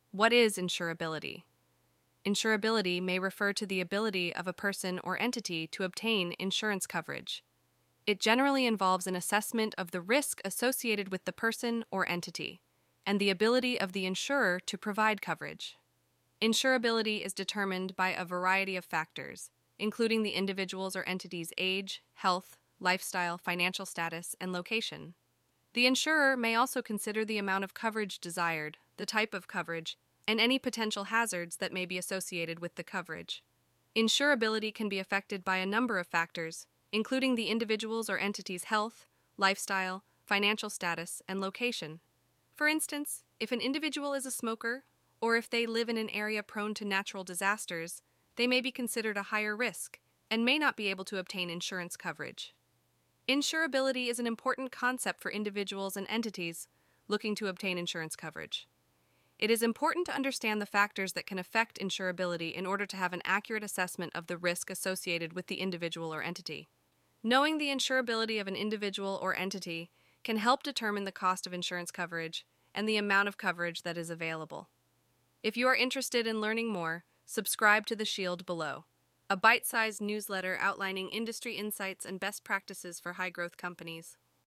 What is insurability? Insurability may refer to the ability of a person or entity to obtain insurance coverage. It generally involves an assessment of the risk associated with the person or entity, and the ability of the insurer to provide coverage. Insurability is determined by a variety of factors, including the individual's or entity's age, health, lifestyle, financial status, and location. The insurer may also consider the amount of coverage desired, the type of coverage, and any potential hazards that may be associated with the coverage. Insurability can be affected by a number of factors, including the individual's or entity's health, lifestyle, financial status, and location. For instance, if an individual is a smoker, or if they live in an area prone to natural disasters, they may be considered a higher risk and may not be able to obtain insurance coverage. Insurability is an important concept for individuals and entities looking to obtain insurance coverage. It is important to understand the factors that can affect insurability in order to have an accurate assessment of the risk associated with the individual or entity. Knowing the insurability of an individual or entity can help determine the cost of insurance coverage and the amount of coverage that is available. If you are interested in learning more, subscribe to The Shield below, a bite-sized newsletter outlining industry insights and best practices for high-growth companies.